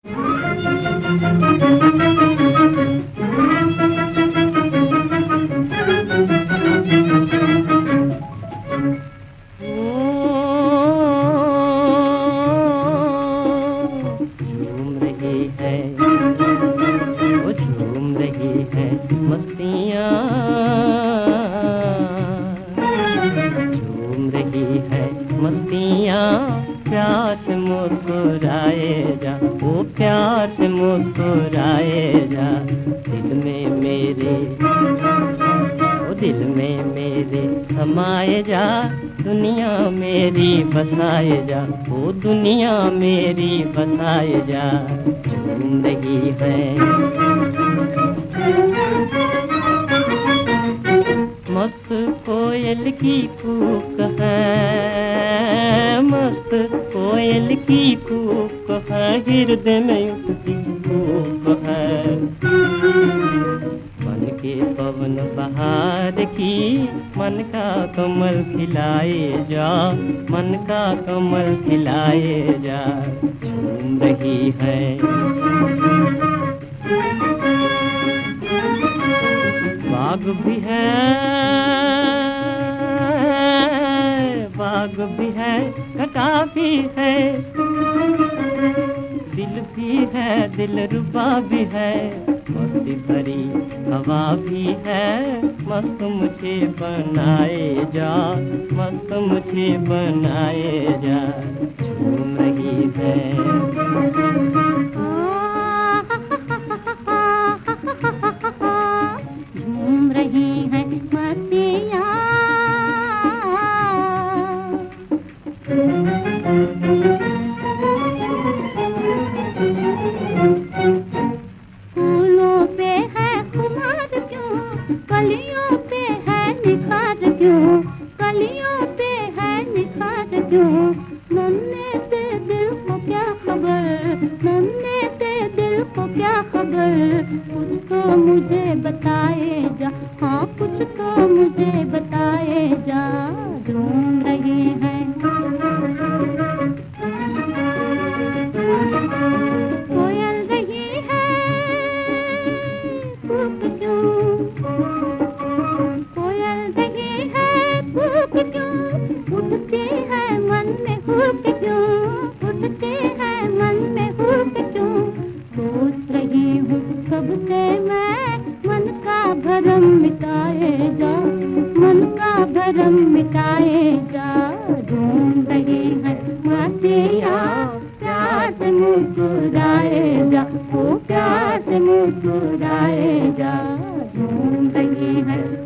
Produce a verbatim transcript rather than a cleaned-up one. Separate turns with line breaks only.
मस्तियाँ झूम रही है मस्तियाँ, प्यार से मुस्कुराए जा, वो प्यार से मुस्कुराए जा। दिल में मेरे, ओ दिल में मेरे समाए जा, दुनिया मेरी बसाए जा, वो दुनिया मेरी बसाए जा। झूम रही है मस्त कोयल की कूक है, मस्त कोयल की कूक है, हृदय में उठती कूक है। मन के पवन बहार की, मन का कमल खिलाए जा, मन का कमल खिलाए जा। झूम रही है बाग भी है, बाग भी है, कटा भी है, दिल भी है, दिल रुबा भी है, मस्ती भरी हवा भी है। मस्त मुझे बनाए जा, मस्त मुझे बनाए जा। झूम रही है
फूलों पे है खुमार क्यों, कलियों पे है निखार क्यों, कलियों पे है निखार क्यों। नन्हे से दिल को क्या खबर, नन्हे से दिल को क्या खबर। कुछ तो मुझे बताए जा, हाँ कुछ तो मुझे बताए जा। ढूंढ रही है उठते हैं मन में हुक क्यों, उठते हैं मन में हुक क्यों। सोच रही हूँ कब से मैं, मन का भरम मिटाए जा, मन का भरम मिटाए जा। ढूंढ रही है मस्तियाँ, प्यार से मुस्कुराए जा, वो प्यार से मुस्कुराए जा। ढूंढ रही है